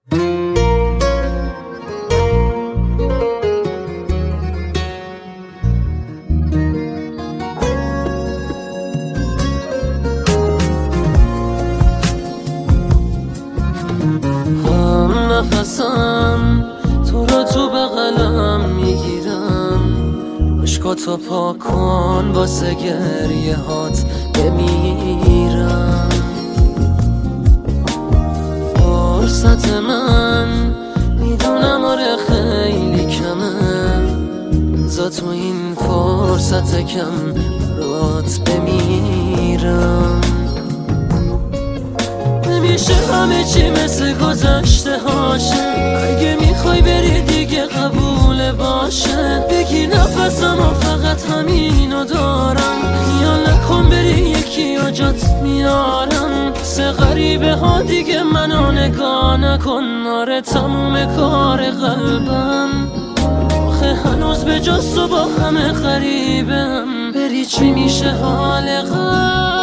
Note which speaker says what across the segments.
Speaker 1: نفسم تو رو تو بغلم میگیرم، عشقاتو پاک کن واسه گریه هات بمیرم. فرصت من میدونم آره خیلی کمه، زا تو این فرصت کم برات بمیرم. نمیشه همه چی مثل گذشته هاشه، اگه میخوای بری دیگه قبول باشه. بگی نفسم و فقط همینو دارم، خیال نکن بری یکی و جات میارم. سه غریبه ها دیگه منو نگاه نکن، آره تموم کار قلبم. آخه هنوز به جز تو با همه غریبم، بری چی میشه حال قلبم.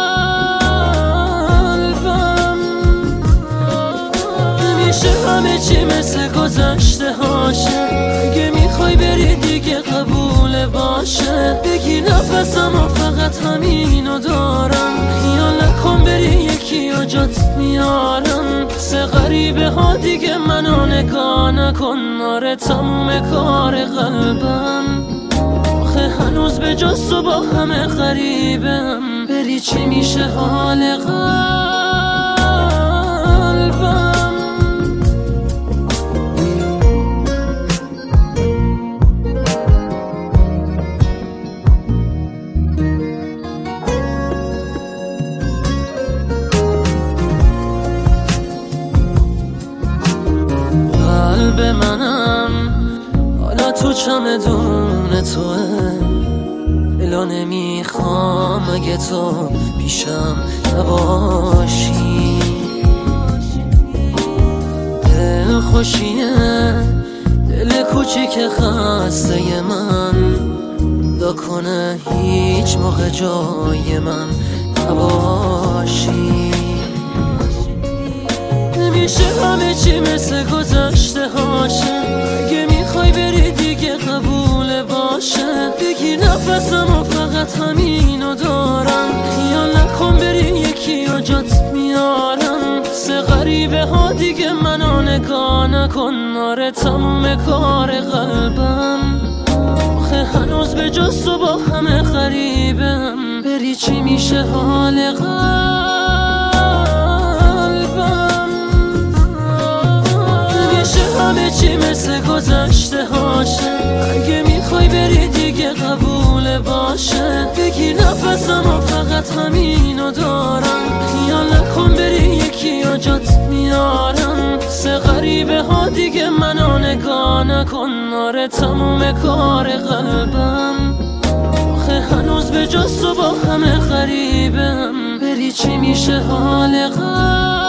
Speaker 1: نمیشه همه چی مثل گذشته هاشه، اگه میخوای بری دیگه قبول باشه. بگی نفسم و فقط همینو دارم، خیال نکن بری یکی و جات میارم. سه غریبه ها دیگه منو نگاه نکن، آره تموم کار قلبم. آخه هنوز به جز تو با همه غریبم، بری چی میشه حال قلبم. قلب منم حالا تو چمدون توه، الا نمیخوام اگه تو پیشم نباشی. دل خوشیه دل کوچیک خسته من، دا کنه هیچ موقع جای من نباشی. نمیشه همه چی مثل گذشته هاشه، اگه میخوای بری دیگه قبول باشه. بگی نفسم و فقط همینو دارم، خیال نکن بری یکی و جات میارم. سه غریبه ها دیگه منو نگاه نکن، آره تموم کار قلبم. آخه هنوز به جز تو با همه غریبم، بری چی میشه حال قلبم. همه چی مثل گذشته هاشه، اگه میخوای بری دیگه قبول باشه. بگی نفسم و فقط همینو دارم، خیال نکن بری یکی و جات میارم. سه غریبه ها دیگه منو نگاه نکن، آره تموم کار قلبم. آخه هنوز به جز تو با همه غریبم، بری چی میشه حال قلبم.